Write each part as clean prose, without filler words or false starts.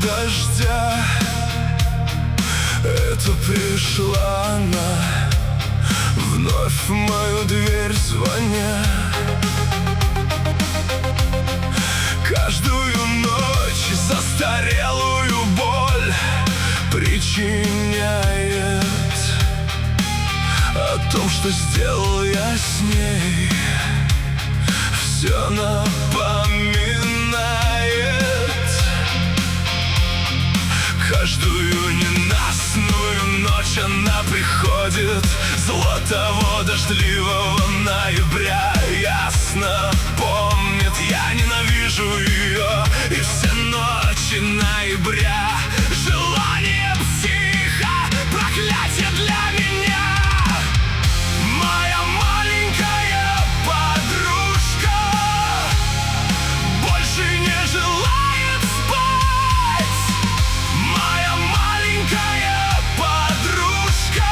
дождя. Это пришла она, вновь в мою дверь звоня. Каждую ночь застарелую боль причиняет. О том, что сделал я с ней, все напоминает. Каждую ненастную ночь она приходит, золотого дождливого ноября. Ясно помнит, я ненавижу ее и все ночи ноября. Желание психа, проклятие для меня. Моя маленькая подружка больше не желает спать. Моя маленькая подружка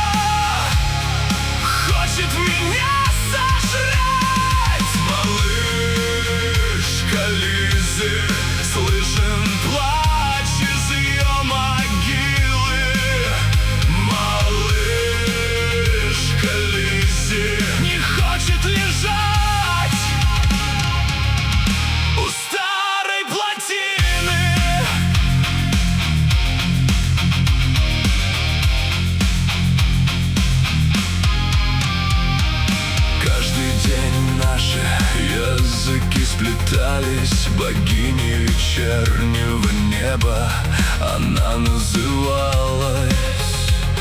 хочет меня сожрать. Малышка Лизы, слышен плач из ее могилы. Малышка Лизы не хочет лежать у старой плотины. Каждый день наши языки сплетались, богини вечернего неба она называлась.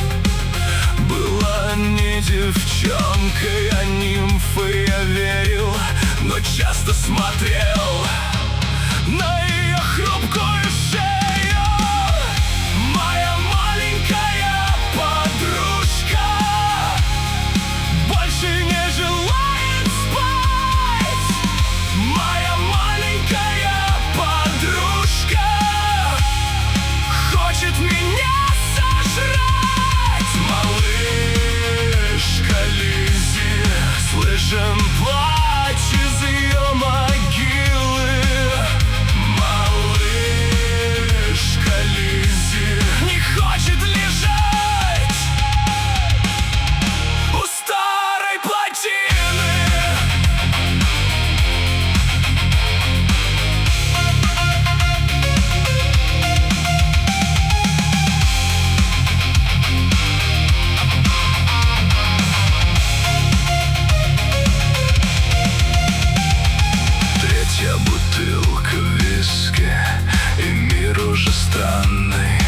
Была не девчонкой, а нимфой, я верил, но часто смотрел на ее хрупкую шею. Моя маленькая подружка больше не желает спать. Моя маленькая подружка хочет меня сожрать. Малышка Лизи, слышен плач из ее могилы. Малышка Лизи не хочет лежать у старой плотины. Третья бутылка виски, и мир уже странный.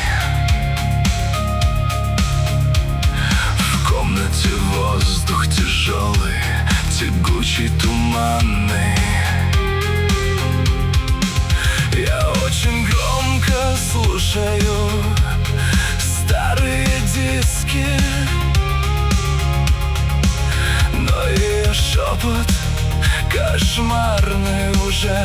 В комнате воздух тяжелый, тягучий, туманный. Я очень громко слушаю старые диски, но ее шепот кошмарный уже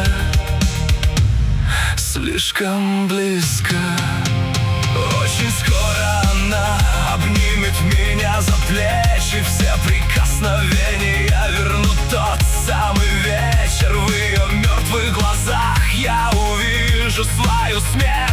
слишком близко. Очень скоро она обнимет меня за плечи. Все прикосновения вернут тот самый вечер. В ее мертвых глазах я увижу свою смерть.